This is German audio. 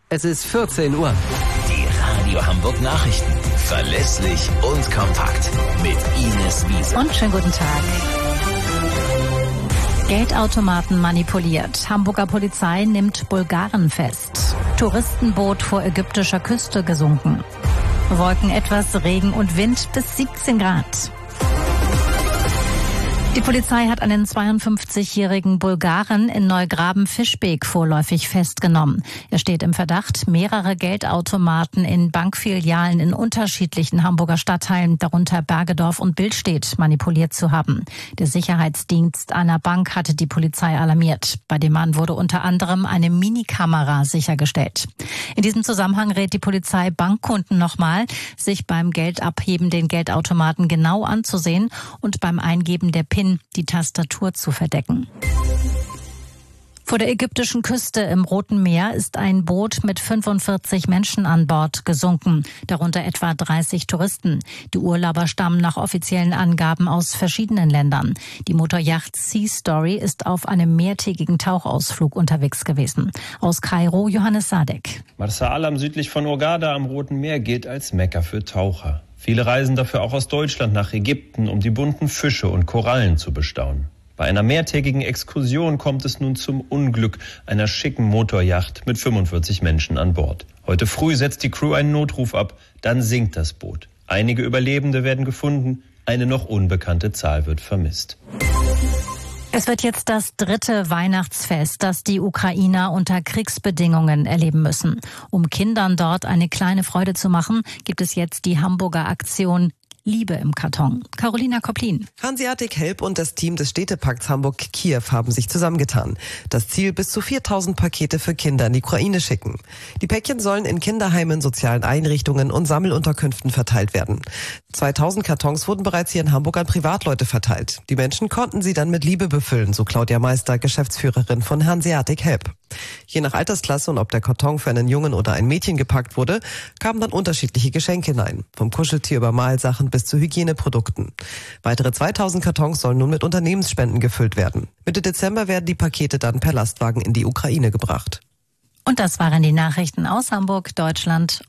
Es ist 14 Uhr. Die Radio Hamburg Nachrichten. Verlässlich und kompakt. Mit Ines Wiese. Und schönen guten Tag. Geldautomaten manipuliert. Hamburger Polizei nimmt Bulgaren fest. Touristenboot vor ägyptischer Küste gesunken. Wolken etwas, Regen und Wind bis 17 Grad. Die Polizei hat einen 52-jährigen Bulgaren in Neugraben-Fischbeek vorläufig festgenommen. Er steht im Verdacht, mehrere Geldautomaten in Bankfilialen in unterschiedlichen Hamburger Stadtteilen, darunter Bergedorf und Billstedt, manipuliert zu haben. Der Sicherheitsdienst einer Bank hatte die Polizei alarmiert. Bei dem Mann wurde unter anderem eine Minikamera sichergestellt. In diesem Zusammenhang rät die Polizei Bankkunden nochmal, sich beim Geldabheben den Geldautomaten genau anzusehen und beim Eingeben der PIN die Tastatur zu verdecken. Vor der ägyptischen Küste im Roten Meer ist ein Boot mit 45 Menschen an Bord gesunken, darunter etwa 30 Touristen. Die Urlauber stammen nach offiziellen Angaben aus verschiedenen Ländern. Die Motoryacht Sea Story ist auf einem mehrtägigen Tauchausflug unterwegs gewesen. Aus Kairo Johannes Sadek. Marsa Alam südlich von Hurghada am Roten Meer gilt als Mekka für Taucher. Viele reisen dafür auch aus Deutschland nach Ägypten, um die bunten Fische und Korallen zu bestaunen. Bei einer mehrtägigen Exkursion kommt es nun zum Unglück einer schicken Motoryacht mit 45 Menschen an Bord. Heute früh setzt die Crew einen Notruf ab, dann sinkt das Boot. Einige Überlebende werden gefunden, eine noch unbekannte Zahl wird vermisst. Es wird jetzt das 3. Weihnachtsfest, das die Ukrainer unter Kriegsbedingungen erleben müssen. Um Kindern dort eine kleine Freude zu machen, gibt es jetzt die Hamburger Aktion Liebe im Karton. Carolina Koplin. Hanseatic Help und das Team des Städtepakts Hamburg-Kiew haben sich zusammengetan. Das Ziel, bis zu 4.000 Pakete für Kinder in die Ukraine schicken. Die Päckchen sollen in Kinderheimen, sozialen Einrichtungen und Sammelunterkünften verteilt werden. 2.000 Kartons wurden bereits hier in Hamburg an Privatleute verteilt. Die Menschen konnten sie dann mit Liebe befüllen, so Claudia Meister, Geschäftsführerin von Hanseatic Help. Je nach Altersklasse und ob der Karton für einen Jungen oder ein Mädchen gepackt wurde, kamen dann unterschiedliche Geschenke hinein. Vom Kuscheltier über Malsachen bis zu Hygieneprodukten. Weitere 2.000 Kartons sollen nun mit Unternehmensspenden gefüllt werden. Mitte Dezember werden die Pakete dann per Lastwagen in die Ukraine gebracht. Und das waren die Nachrichten aus Hamburg, Deutschland